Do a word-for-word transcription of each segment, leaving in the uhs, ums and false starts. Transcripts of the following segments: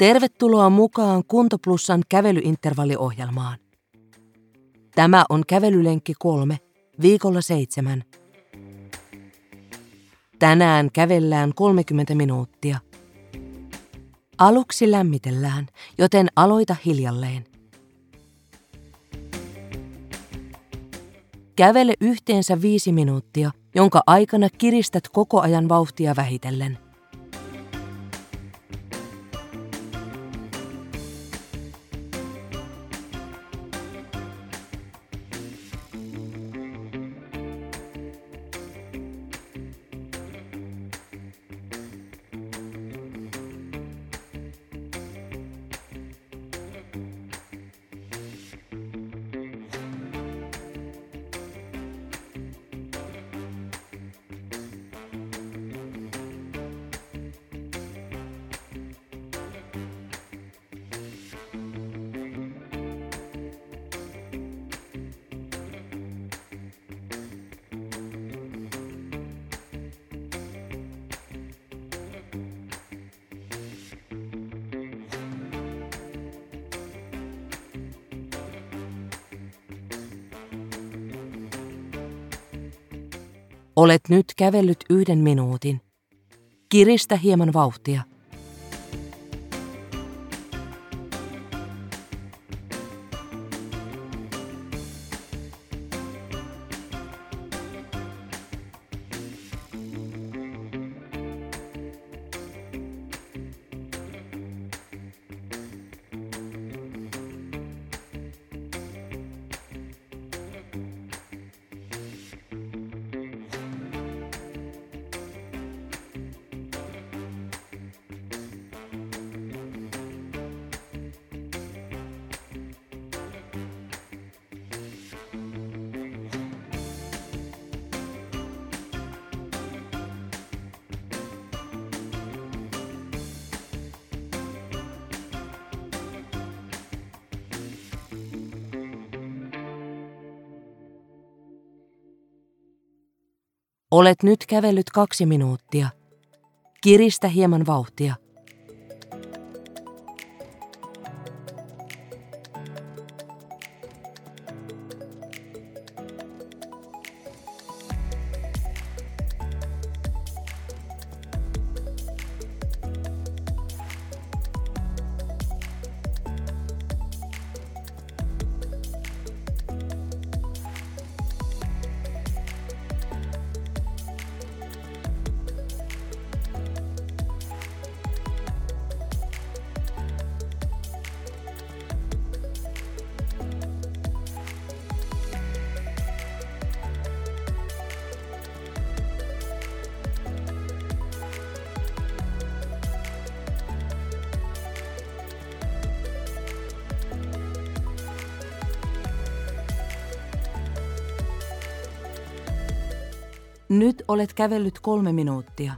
Tervetuloa mukaan Kuntoplussan kävelyintervalliohjelmaan. Tämä on kävelylenkki kolme, viikolla seitsemän. Tänään kävellään kolmekymmentä minuuttia. Aluksi lämmitellään, joten aloita hiljalleen. Kävele yhteensä viisi minuuttia, jonka aikana kiristät koko ajan vauhtia vähitellen. Olet nyt kävellyt yhden minuutin. Kiristä hieman vauhtia. Olet nyt kävellyt kaksi minuuttia. Kiristä hieman vauhtia. Nyt olet kävellyt kolme minuuttia.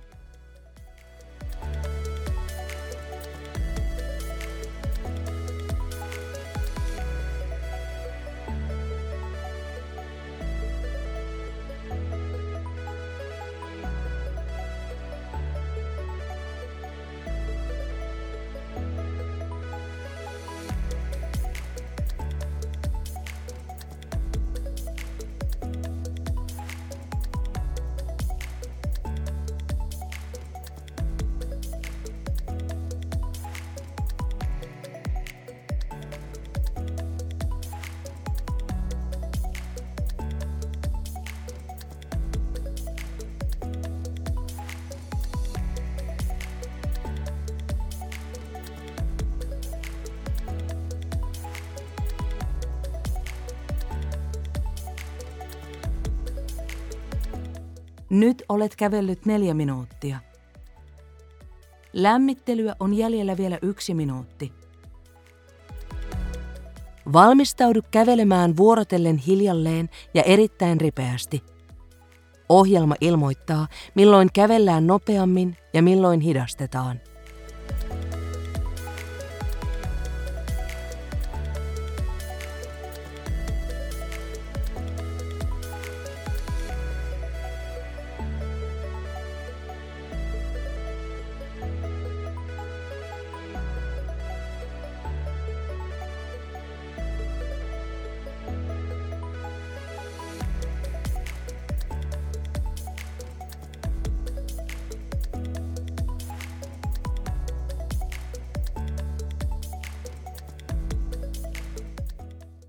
Nyt olet kävellyt neljä minuuttia. Lämmittelyä on jäljellä vielä yksi minuutti. Valmistaudu kävelemään vuorotellen hiljalleen ja erittäin ripeästi. Ohjelma ilmoittaa, milloin kävellään nopeammin ja milloin hidastetaan.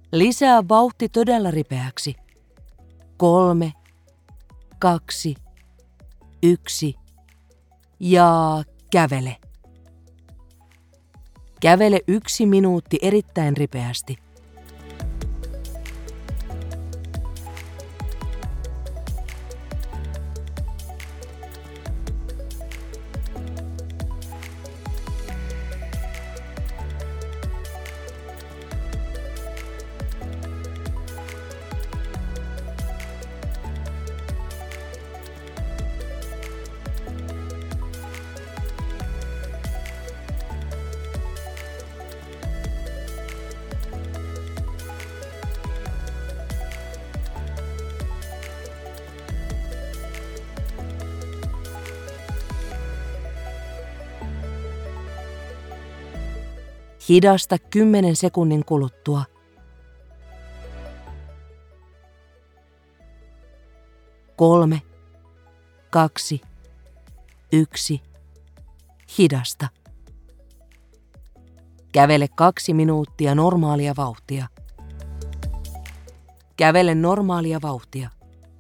Lisää vauhti todella ripeäksi. Kolme, kaksi, yksi ja kävele. Kävele yksi minuutti erittäin ripeästi. Hidasta kymmenen sekunnin kuluttua. Kolme, kaksi, yksi, hidasta. Kävele kaksi minuuttia normaalia vauhtia. Kävele normaalia vauhtia.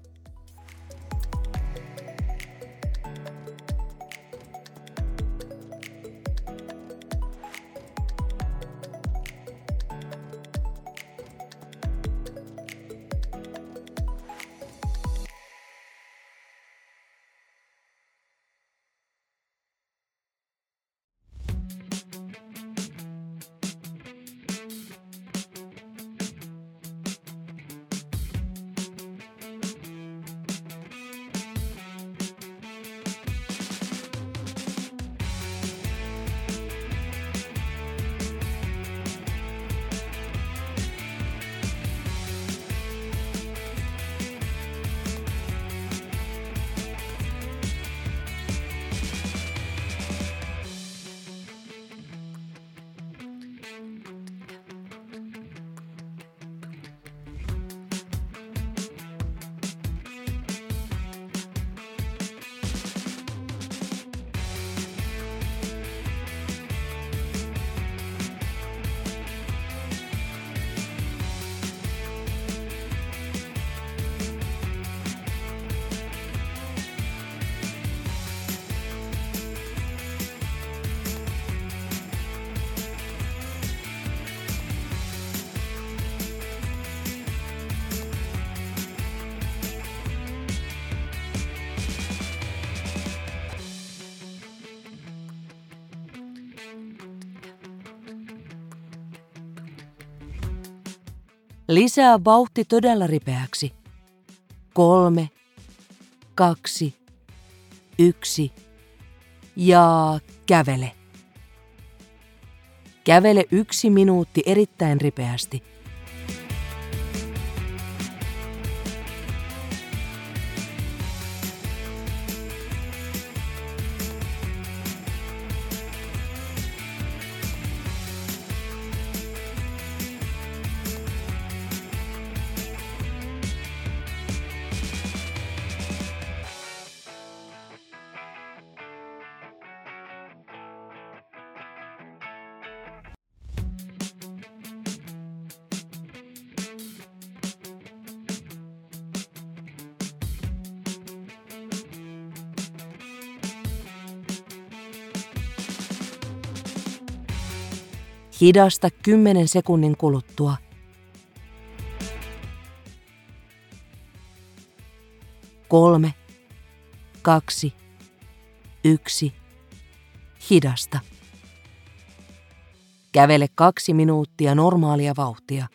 Lisää vauhti todella ripeäksi. Kolme, kaksi, yksi ja kävele. Kävele yksi minuutti erittäin ripeästi. Hidasta kymmenen sekunnin kuluttua. Kolme, kaksi, yksi, hidasta. Kävele kaksi minuuttia normaalia vauhtia.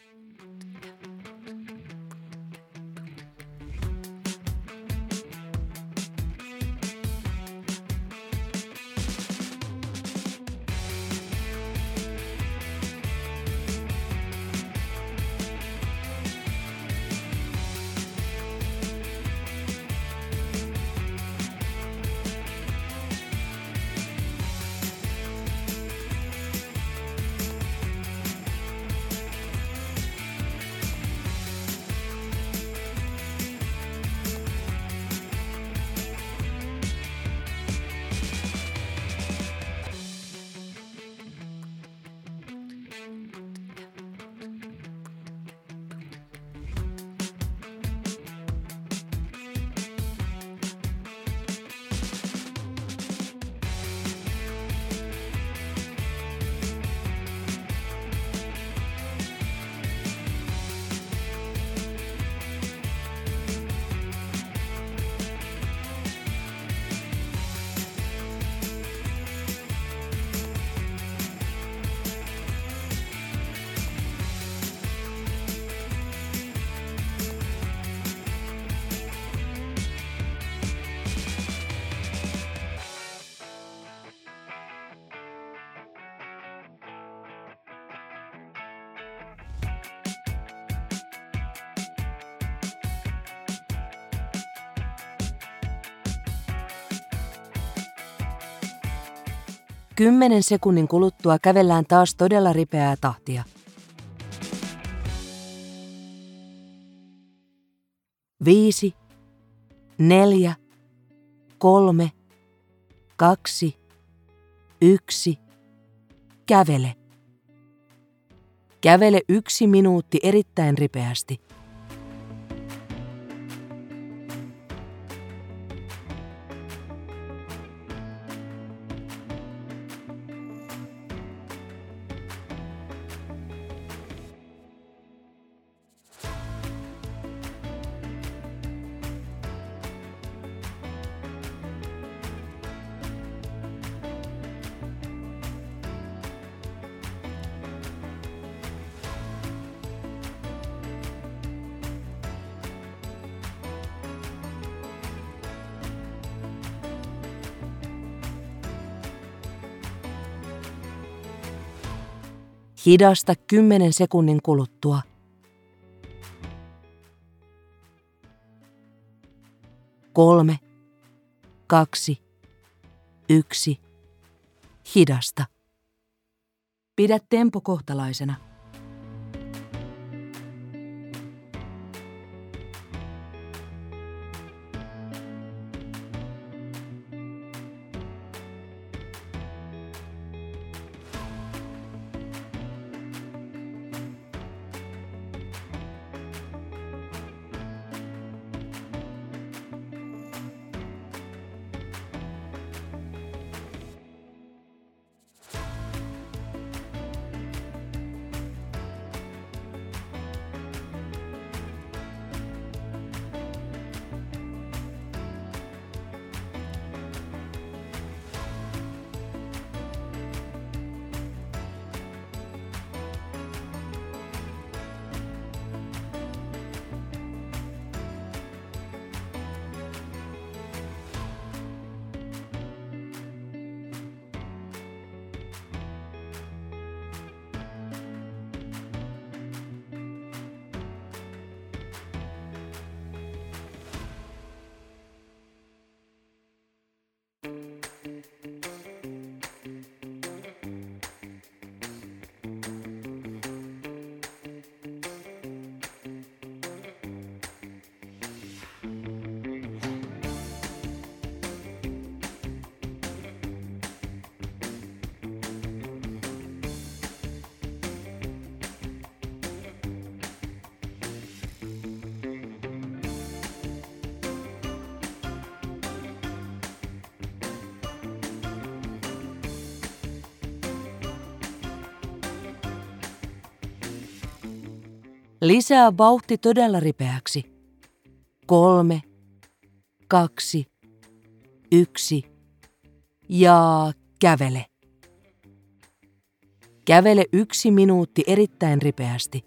Kymmenen sekunnin kuluttua kävellään taas todella ripeää tahtia. Viisi, neljä, kolme, kaksi, yksi. Kävele. Kävele yksi minuutti erittäin ripeästi. Hidasta kymmenen sekunnin kuluttua. Kolme, kaksi, yksi. Hidasta. Pidä tempo kohtalaisena. Lisää vauhti todella ripeäksi. Kolme, kaksi, yksi ja kävele. Kävele yksi minuutti erittäin ripeästi.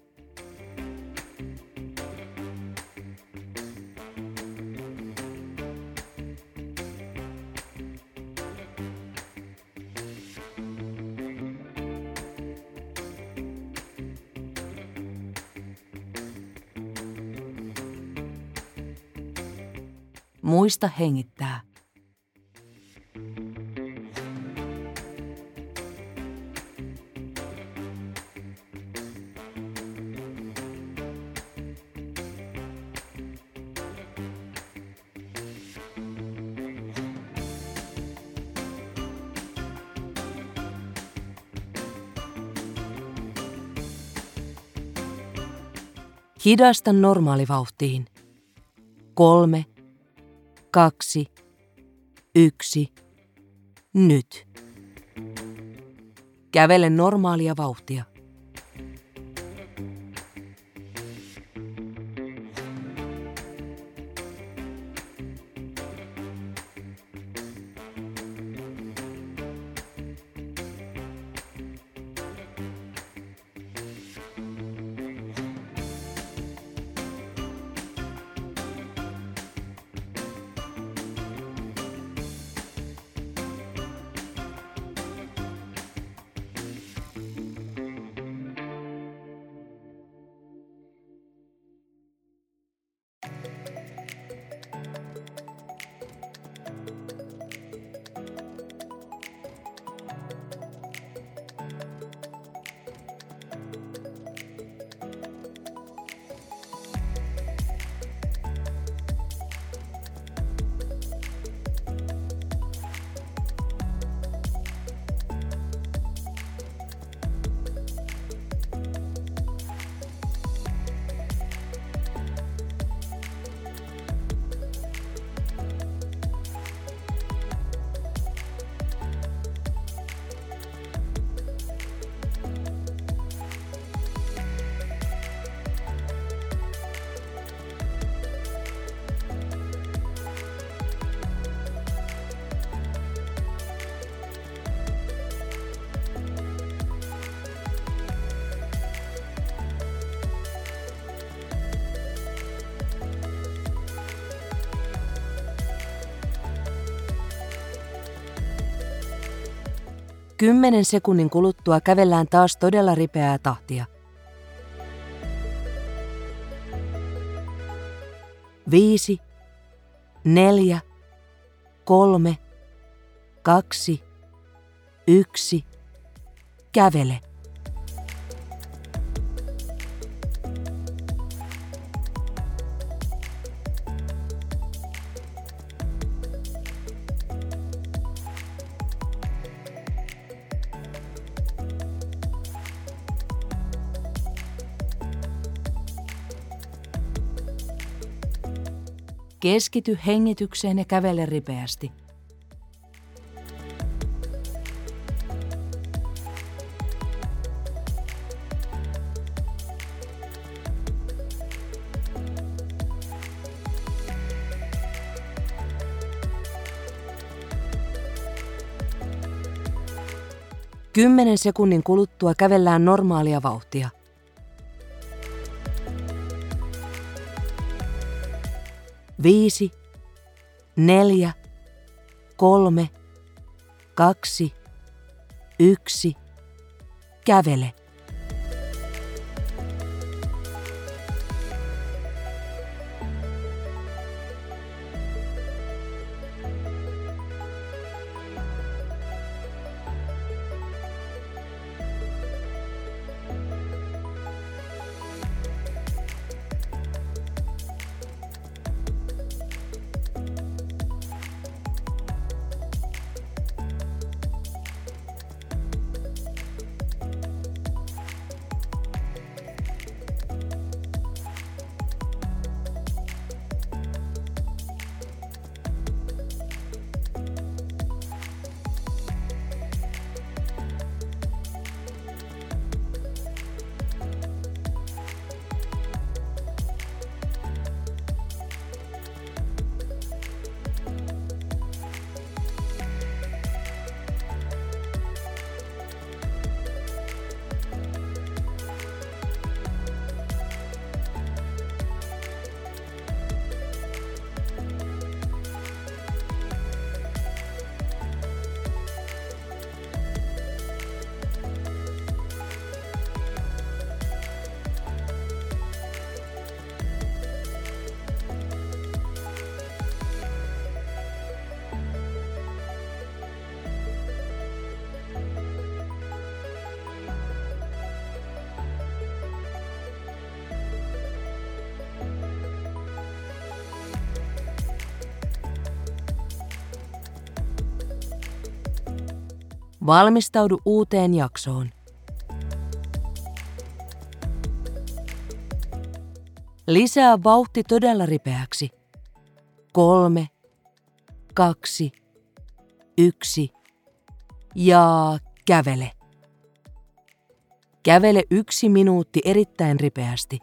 Muista hengittää. Hidasta normaalivauhtiin. Kolme, kaksi, yksi, nyt. Kävele normaalia vauhtia. Kymmenen sekunnin kuluttua kävellään taas todella ripeää tahtia. Viisi, neljä, kolme, kaksi, yksi, kävele. Keskity hengitykseen ja kävele ripeästi. Kymmenen sekunnin kuluttua kävellään normaalia vauhtia. Viisi, neljä, kolme, kaksi, yksi, kävele. Valmistaudu uuteen jaksoon. Lisää vauhti todella ripeäksi. Kolme, kaksi, yksi ja kävele. Kävele yksi minuutti erittäin ripeästi.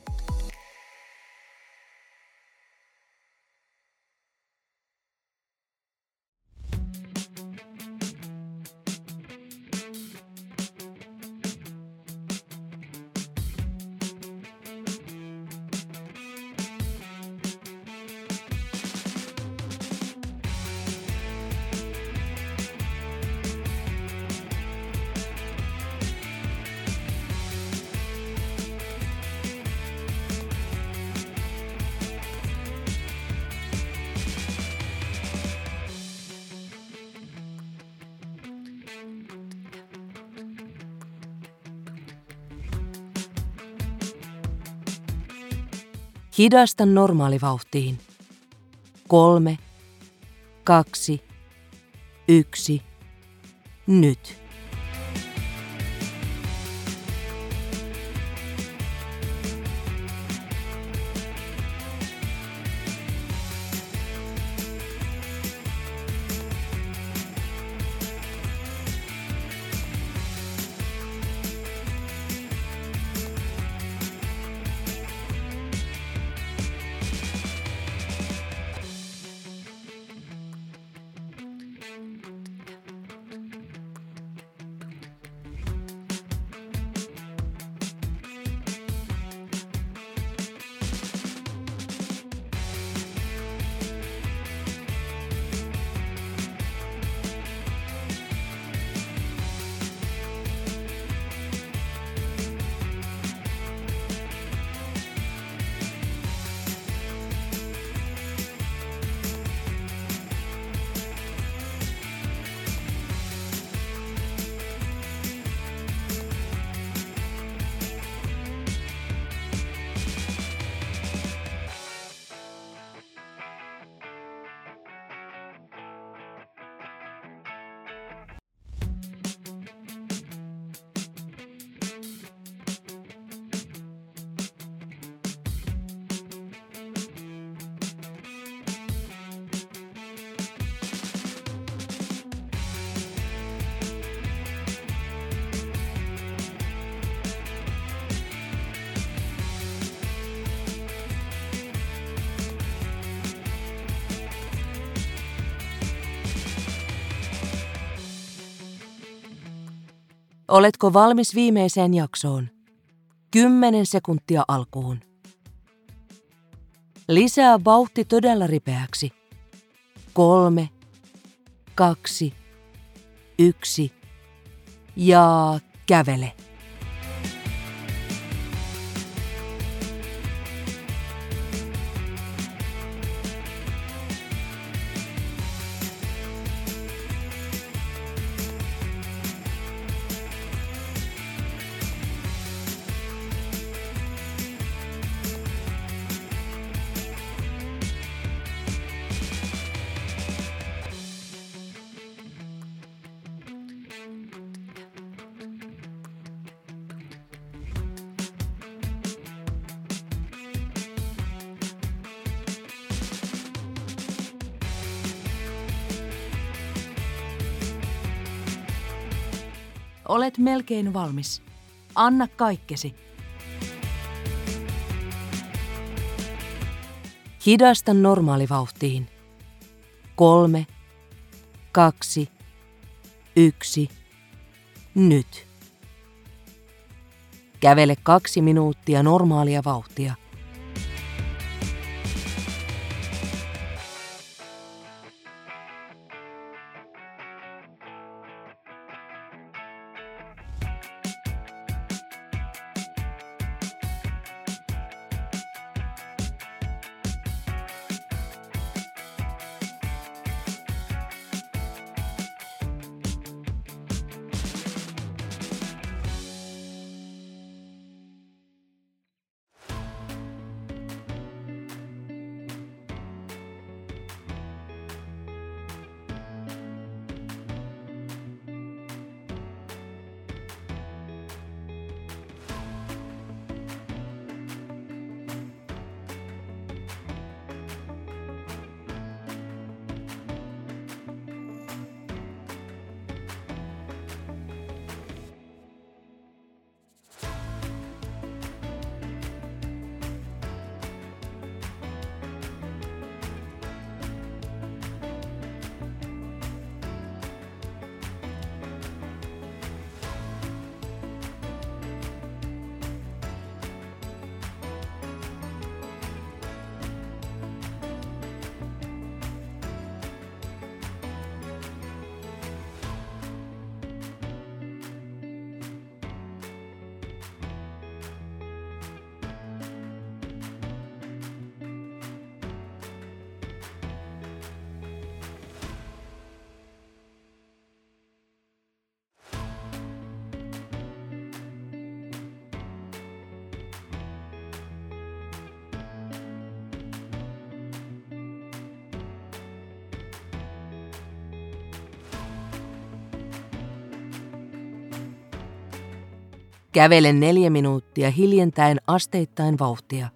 Hidasta normaalivauhtiin. Kolme, kaksi, yksi, nyt. Oletko valmis viimeiseen jaksoon? Kymmenen sekuntia alkuun. Lisää vauhti todella ripeäksi. Kolme, kaksi, yksi ja kävele. Olet melkein valmis. Anna kaikkesi. Hidasta normaalivauhtiin. Kolme, kaksi, yksi, nyt. Kävele kaksi minuuttia normaalia vauhtia. Kävele neljä minuuttia hiljentäen asteittain vauhtia.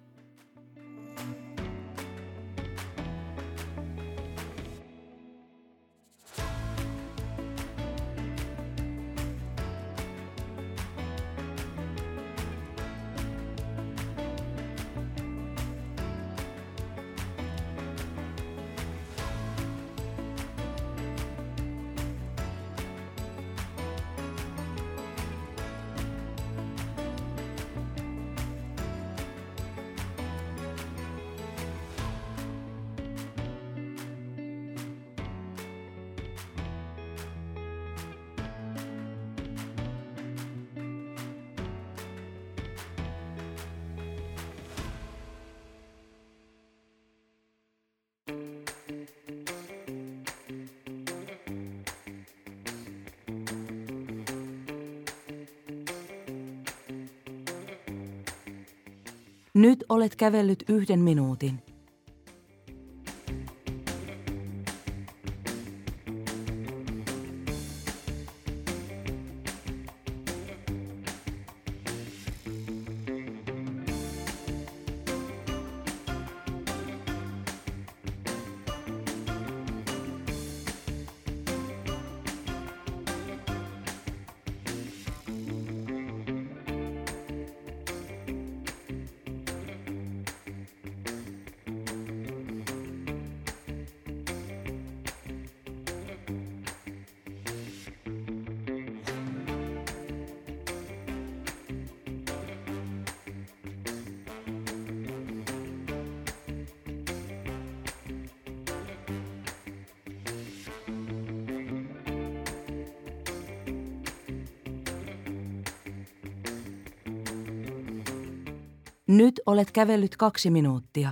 Nyt olet kävellyt yhden minuutin. Nyt olet kävellyt kaksi minuuttia.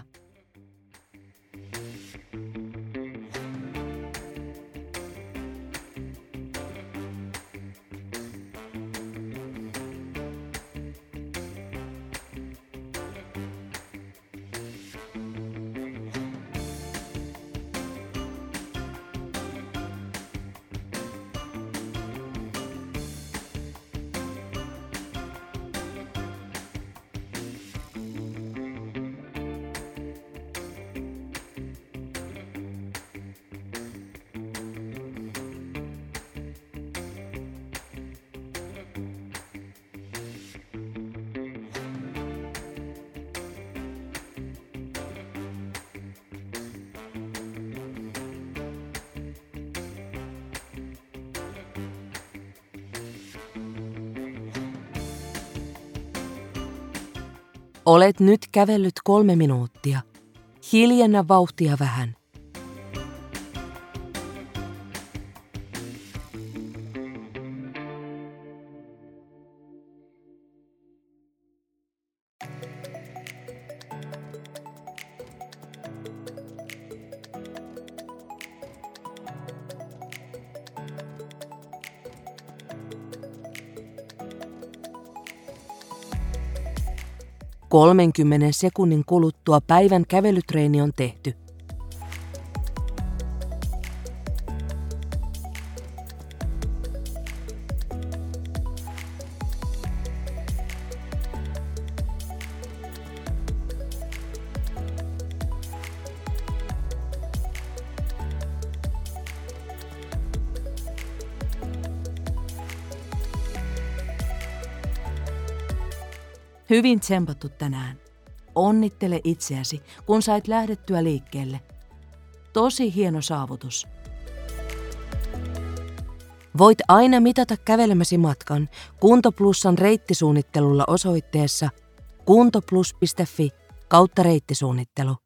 Olet nyt kävellyt kolme minuuttia. Hiljennä vauhtia vähän. kolmenkymmenen sekunnin kuluttua päivän kävelytreeni on tehty. Hyvin tsempattu tänään. Onnittele itseäsi, kun sait lähdettyä liikkeelle. Tosi hieno saavutus. Voit aina mitata kävelemäsi matkan Kuntoplussan reittisuunnittelulla osoitteessa kuntoplus piste fi kautta reittisuunnittelu.